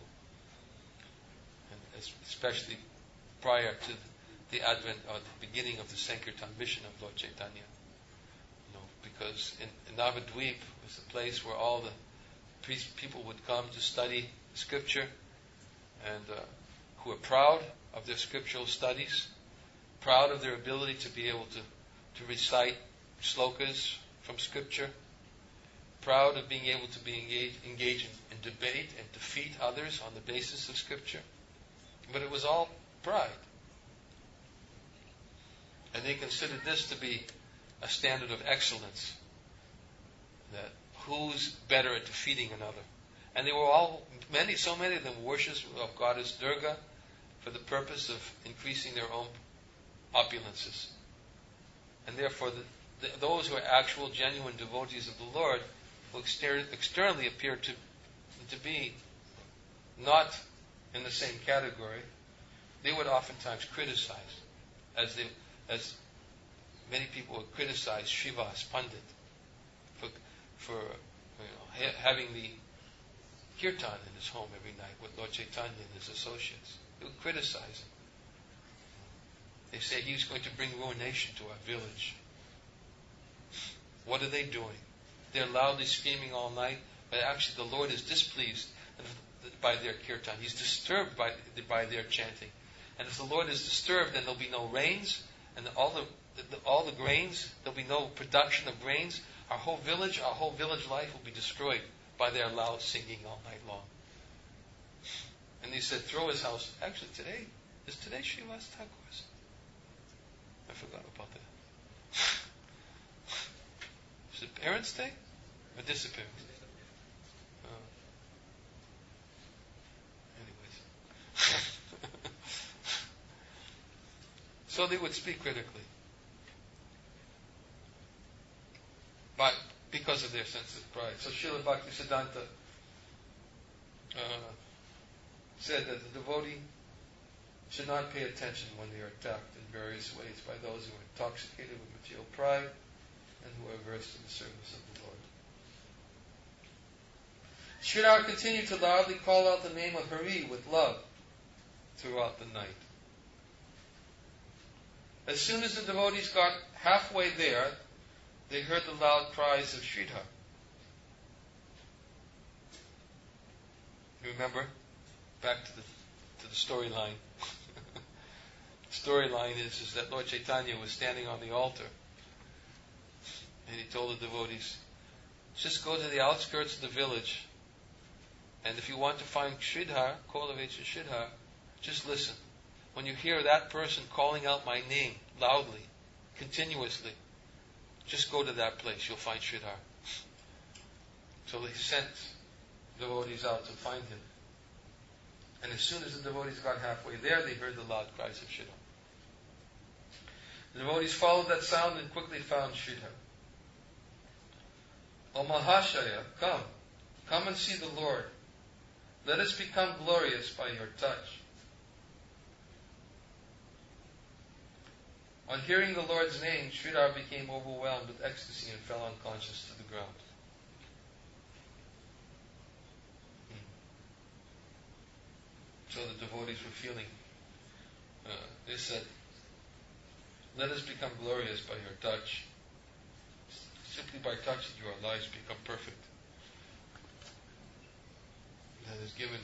and especially prior to the advent or the beginning of the Sankirtan mission of Lord Chaitanya. Because in Navadvip was the place where all the people would come to study scripture, and who are proud of their scriptural studies, proud of their ability to be able to recite slokas from scripture, proud of being able to be engaged in debate and defeat others on the basis of scripture. But it was all pride. And they considered this to be a standard of excellence, that who's better at defeating another. And they were all, so many of them worshippers of goddess Durga for the purpose of increasing their own opulences. And therefore, those who are actual, genuine devotees of the Lord, who externally appear to be not in the same category, they would oftentimes criticize as many people would criticize Srivas Pandit for having the kirtan in his home every night with Lord Chaitanya and his associates. They would criticize him. They say he's going to bring ruination to our village. What are they doing? They're loudly screaming all night, but actually the Lord is displeased by their kirtan. He's disturbed by their chanting. And if the Lord is disturbed, then there'll be no rains, and all the grains, there'll be no production of grains. Our whole village life will be destroyed by their loud singing all night long. And he said, throw his house. Actually, is today Srivas Thakur's? I forgot about that. Is it Parents' Day? Or disappearance? Anyways. So they would speak critically. But because of their sense of pride. So Srila Bhaktisiddhanta said that the devotee should not pay attention when they are attacked in various ways by those who are intoxicated with material pride and who are averse to the service of the Lord. Sridhar continued to loudly call out the name of Hari with love throughout the night. As soon as the devotees got halfway there, they heard the loud cries of Sridhar. You remember? Back to the storyline. The storyline is that Lord Chaitanya was standing on the altar, and he told the devotees, just go to the outskirts of the village, and if you want to find Sridhar, Kolavecha Sridhar, just listen. When you hear that person calling out my name loudly, continuously, just go to that place. You'll find Sridhar. So he sent devotees out to find him. And as soon as the devotees got halfway there, they heard the loud cries of Sridhar. The devotees followed that sound and quickly found Sridhar. O Mahashaya, come and see the Lord. Let us become glorious by your touch. On hearing the Lord's name, Sridhar became overwhelmed with ecstasy and fell unconscious to the ground. So the devotees were feeling, they said, let us become glorious by your touch. Simply by touching you, our lives become perfect. That is given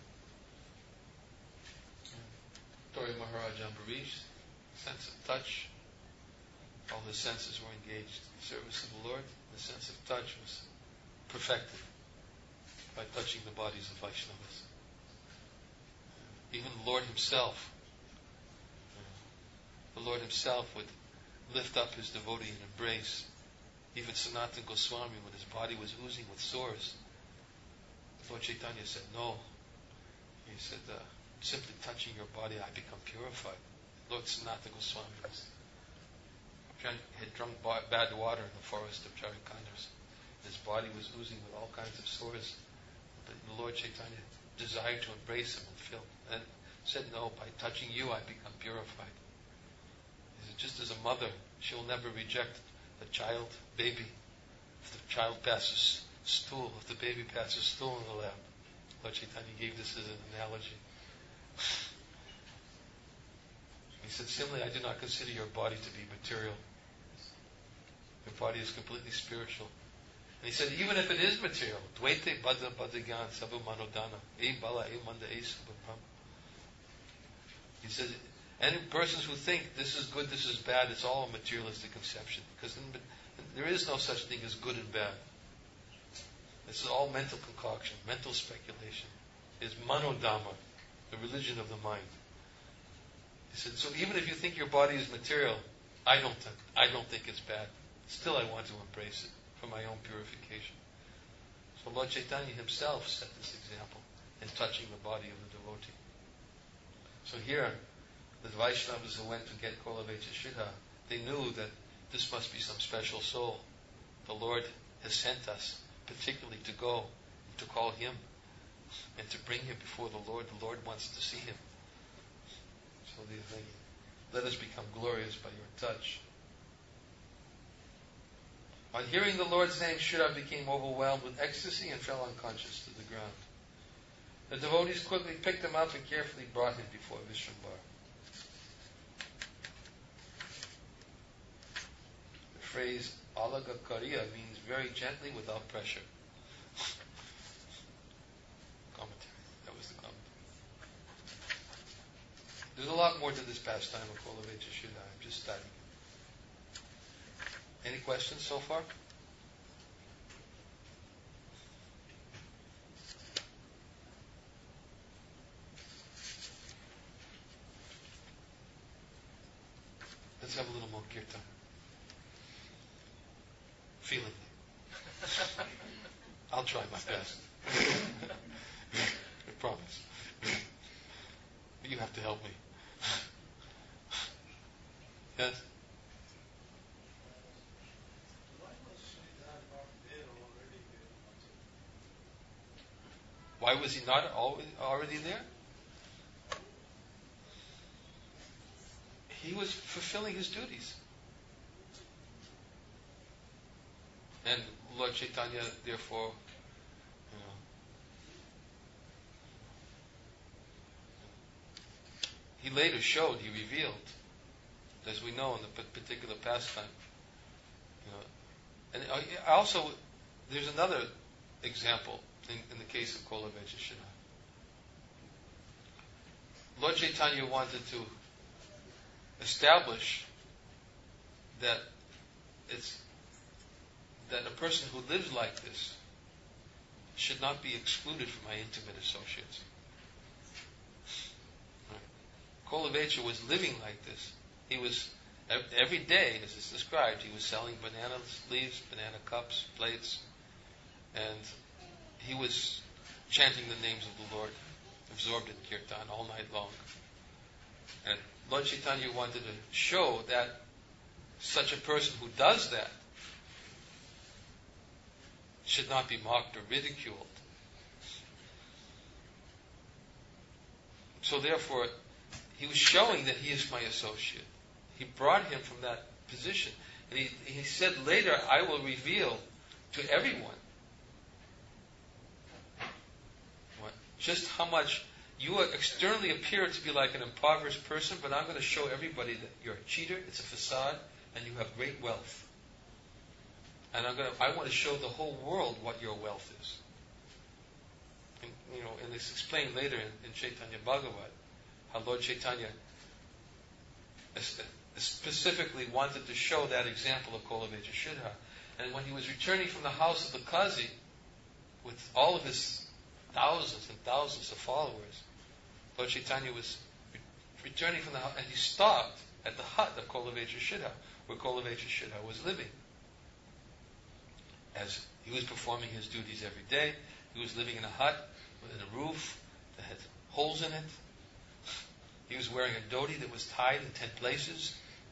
Tori Maharaj Ambarish, sense of touch. All his senses were engaged in the service of the Lord. The sense of touch was perfected by touching the bodies of Vaishnavas. Even the Lord Himself would lift up His devotee and embrace. Even Sanatana Goswami, when his body was oozing with sores, Lord Chaitanya said, no. He said, simply touching your body, I become purified. Lord Sanatana Goswami had drunk bad water in the forest of Charikandras. His body was oozing with all kinds of sores. But the Lord Chaitanya desired to embrace him and said, no, by touching you I become purified. He said, just as a mother, she'll never reject the baby. If the child passes stool, if the baby passes stool in the lap. Lord Chaitanya gave this as an analogy. He said, similarly, I do not consider your body to be material. Your body is completely spiritual. And he said, even if it is material, Dvaite Bada Badagan Sabu Manodana, E Bala E Manda E Subham. He said, any persons who think this is good, this is bad, it's all a materialistic conception. Because there is no such thing as good and bad. This is all mental concoction, mental speculation. It's Manodama, the religion of the mind. He said, so even if you think your body is material, I don't think it's bad. Still I want to embrace it for my own purification. So Lord Chaitanya himself set this example in touching the body of the devotee. So here, the Vaishnavas who went to get Kolavecha Sridhar, they knew that this must be some special soul. The Lord has sent us particularly to go, to call him, and to bring him before the Lord. The Lord wants to see him. So Let us become glorious by your touch. On hearing the Lord's name, Shudha became overwhelmed with ecstasy and fell unconscious to the ground. The devotees quickly picked him up and carefully brought him before Vishrambar. The phrase Alagakariya means very gently without pressure. Commentary. That was the commentary. There's a lot more to this pastime of Kolavecha Shudha. I'm just studying it. Any questions so far? Let's have a little more kirtan. Feeling it. I'll try my best. I promise. But you have to help me. Yes? Why was he not already there? He was fulfilling his duties. And Lord Chaitanya, therefore, he later showed, he revealed, as we know in the particular pastime. And also, there's another example in the case of Kolavecha Shudha. Lord Chaitanya wanted to establish that a person who lives like this should not be excluded from my intimate associates. Kolavecha was living like this. He was, every day, as it's described, he was selling banana leaves, banana cups, plates, and he was chanting the names of the Lord, absorbed in kirtan all night long. And Lord Chaitanya wanted to show that such a person who does that should not be mocked or ridiculed. So therefore, he was showing that he is my associate. He brought him from that position. And he said later, I will reveal to everyone just how much you externally appear to be like an impoverished person, but I'm going to show everybody that you're a cheater, it's a facade, and you have great wealth. And I want to show the whole world what your wealth is. And it's explained later in Chaitanya Bhagavat, how Lord Chaitanya specifically wanted to show that example of Kolavecha Shudha. And when he was returning from the house of the Qazi, with all of his thousands and thousands of followers, Lord Chaitanya was returning from the house, and he stopped at the hut of Kolavecha Shudha, where Kolavecha Shudha was living. As he was performing his duties every day, he was living in a hut with a roof that had holes in it. He was wearing a dhoti that was tied in 10 places.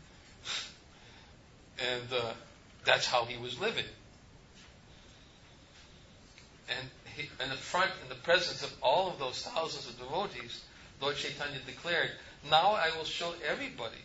And that's how he was living. And in the presence of all of those thousands of devotees, Lord Chaitanya declared, now I will show everybody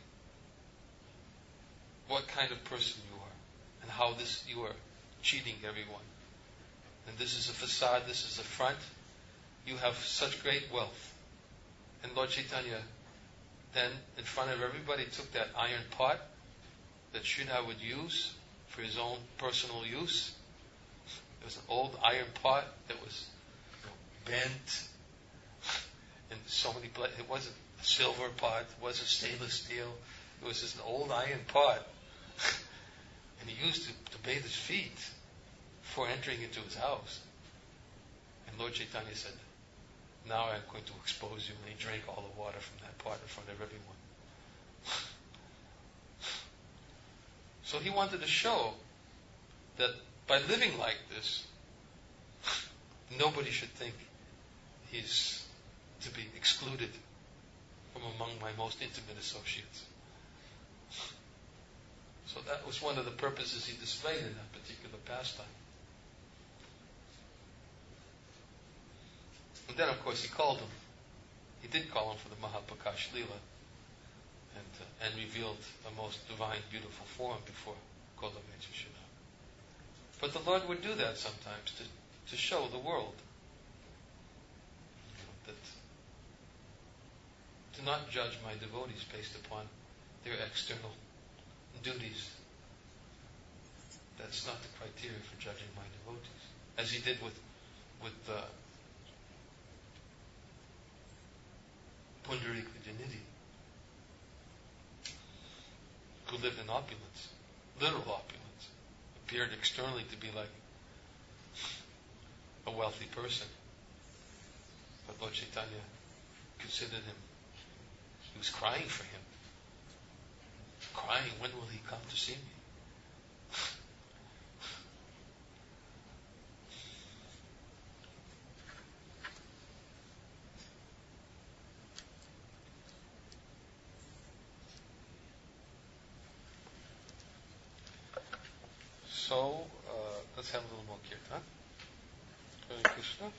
what kind of person you are and how you are cheating everyone. And this is a facade, this is a front. You have such great wealth. And Lord Chaitanya then, in front of everybody, took that iron pot that Shudha would use for his own personal use. It was an old iron pot that was bent in so many places. It wasn't a silver pot, it wasn't stainless steel. It was just an old iron pot. And he used to bathe his feet before entering into his house. And Lord Chaitanya said, now I'm going to expose you. And he drank all the water from that pot in front of everyone. So he wanted to show that by living like this, nobody should think he's to be excluded from among my most intimate associates. So that was one of the purposes he displayed in that particular pastime. And then, of course, he called him. He did call him for the Mahapakash Leela. and revealed a most divine, beautiful form before Golomecha Shina. But the Lord would do that sometimes to show the world that do not judge my devotees based upon their external duties. That's not the criteria for judging my devotees. As he did with Pundarika Janidhi, who lived in opulence, literal opulence, appeared externally to be like a wealthy person. But Lord Chaitanya considered him, he was crying for him. Crying, when will he come to see me? So, let's have a little more kirtan. Hare Krishna.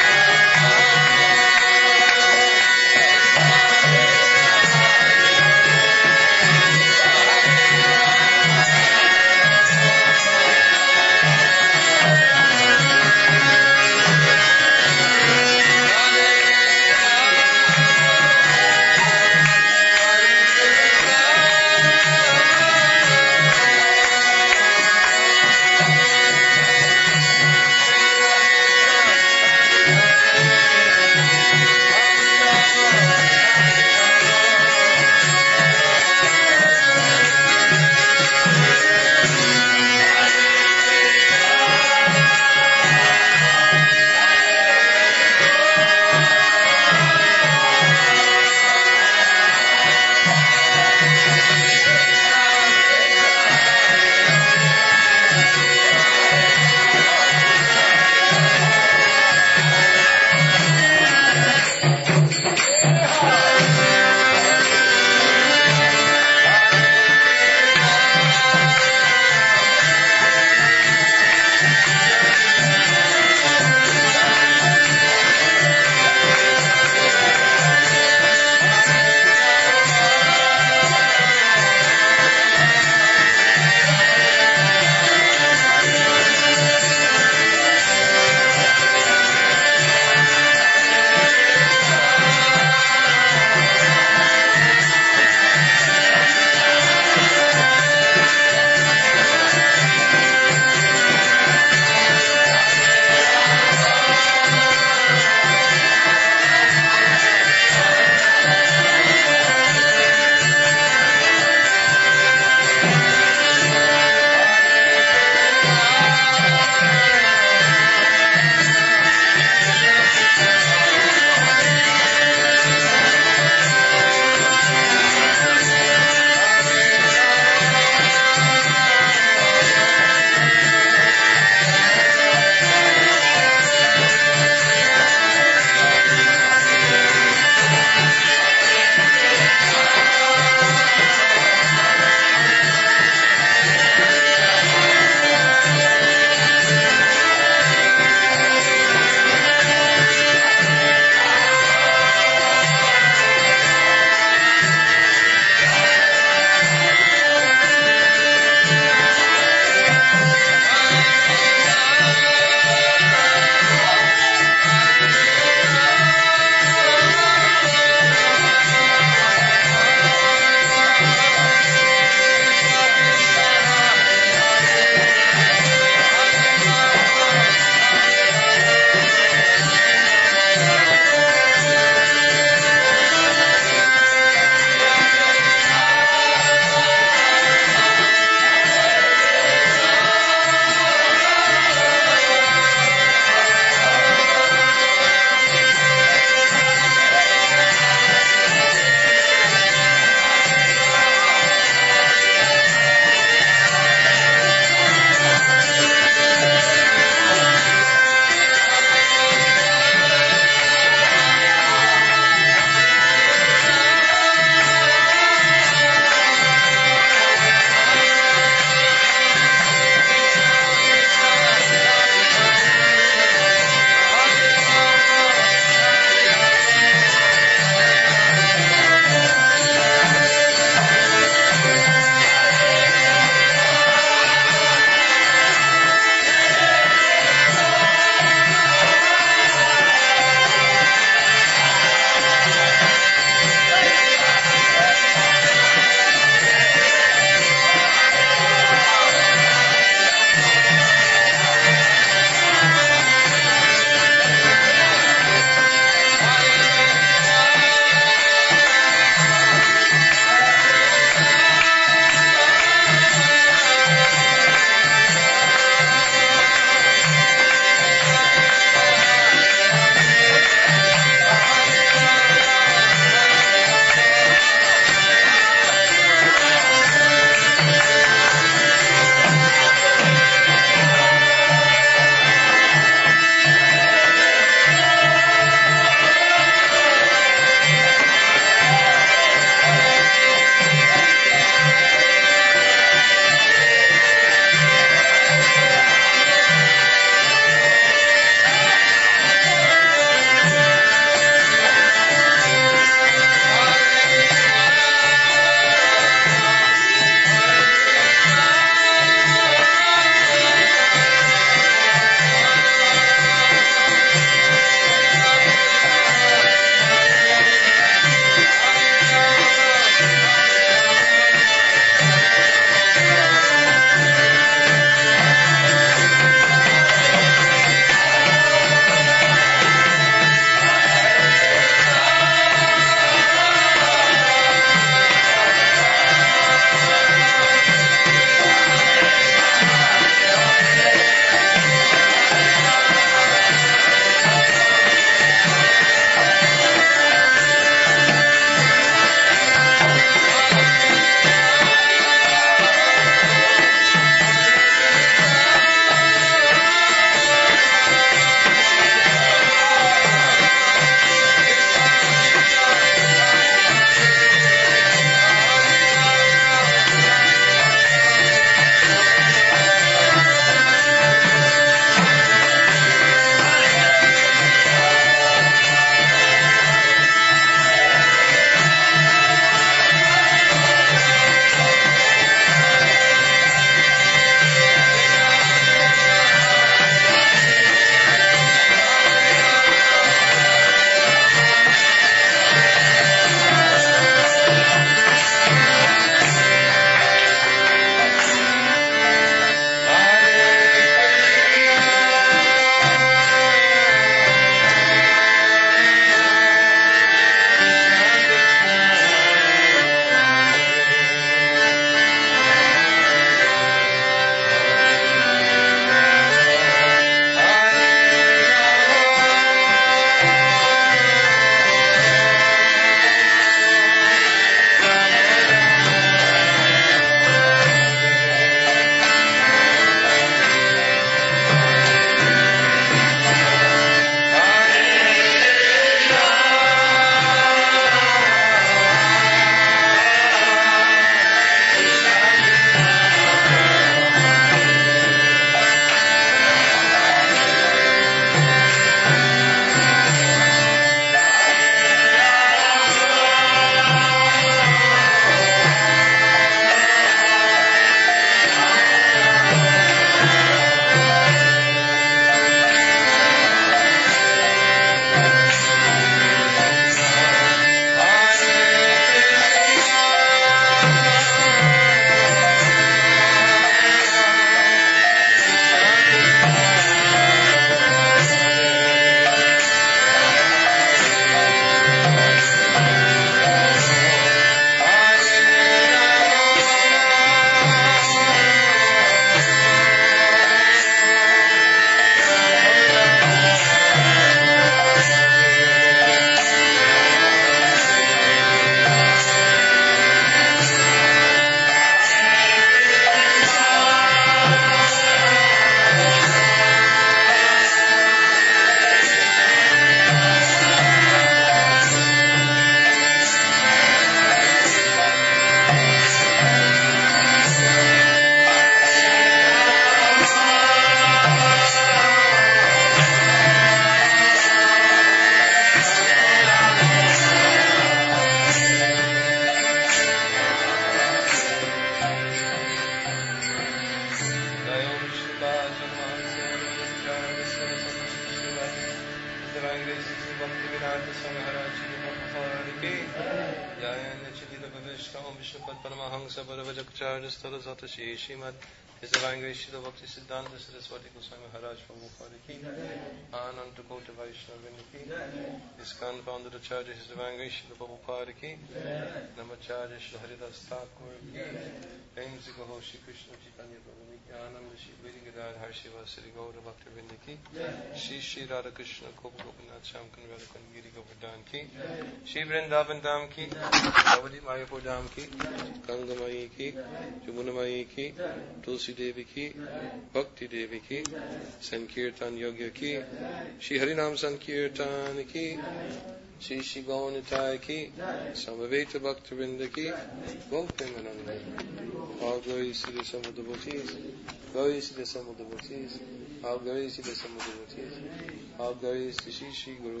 ki. Jayana Chilita Bhavishka Om Vishnupat Paramahansa Bharavajakacharya Sthala Zatashi Shrimad His Divine Grace Srila Bhakti Siddhanta Saraswati Goswami Maharaj Prabhupada ki. Ananta Kota Vaishnava ki. ISKCON Founder Acharya His Divine Grace Srila Prabhupada ki. Namacharya Shri Haridas Thakur ki. Aimsi Gaho Shri Krishna Chaitanya Prabhu Nityananda Shri Vedi Gadad Harshiva Sri Gaura Bhakti Vrinda ki. Shri Shri Radha Krishna Gopa Gopinath Shamkan Radha Kundgiri Govardhan ki. Shri Vrindavan Dham ki. Navadi Mayapur Dham ki. Gangamayi ki. Jamunamayi ki. Tulsi Devi ki. Bhakti Devi ki. Sankirtan Yogya ki. Shri Harinam Sankirtan ki. Shri Shri Gaunitai ki. Samaveta Bhakti Vrinda ki. Gopimananda. All glories to the assembled devotees. Glories to the assembled devotees. All glories to the assembled devotees. All glories to Shri Shri Guru.